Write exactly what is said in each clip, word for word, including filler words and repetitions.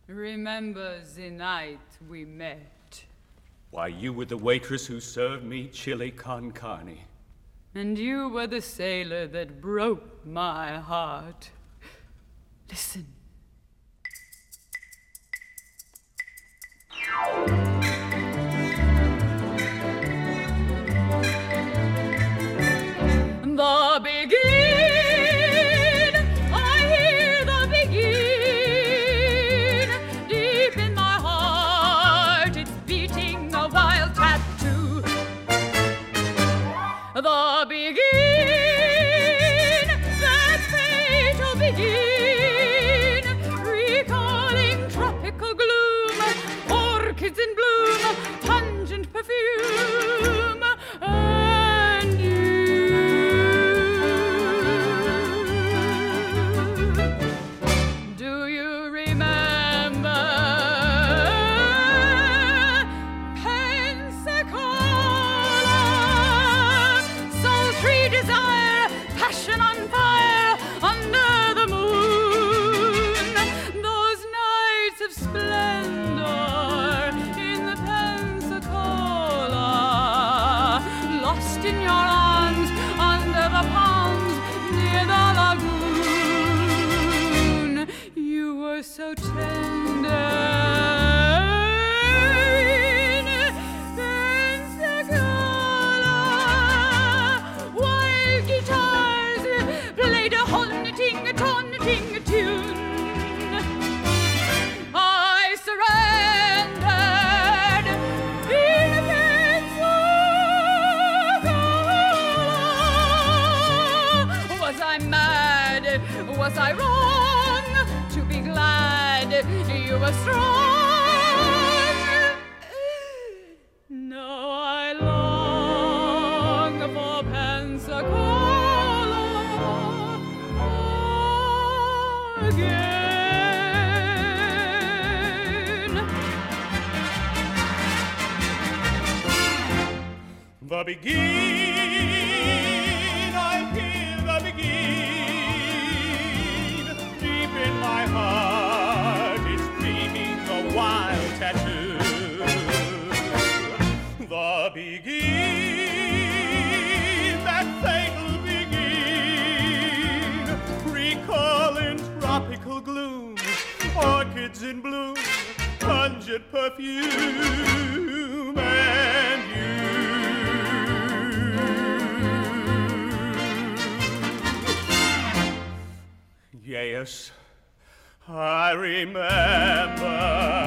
Remember the night we met. Why, you were the waitress who served me chili con carne. And you were the sailor that broke my heart. Listen. The begin, I hear the begin. Deep in my heart, it's beating a wild tattoo. The begin, that fatal begin, recalling tropical gloom, orchids in bloom, pungent perfume, and you. Do you remember Pensacola? Sultry desire, passion on fire under the moon. Those nights of splendor in the Pensacola, lost in your arms under the palms near the lagoon. You were so tender in Pensacola. Wild guitars played a haunting, a taunting tune. I surrendered in Pensacola. Was I mad? Was I wrong to be glad you were strong? Now I long for Pensacola again. The begin, I hear the begin. Deep in my heart, it's dreaming a wild tattoo. The begin, that fatal begin, recalling tropical gloom, orchids in bloom, pungent perfume, and you. Yes, I remember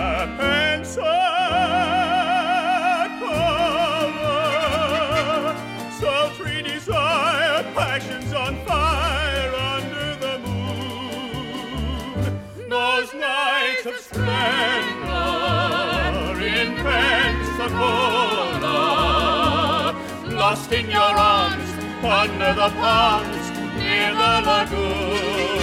Pensacola, sultry desire, passions on fire under the moon. Those nights of splendor in Pensacola, lost in your arms under the palms near the lagoon.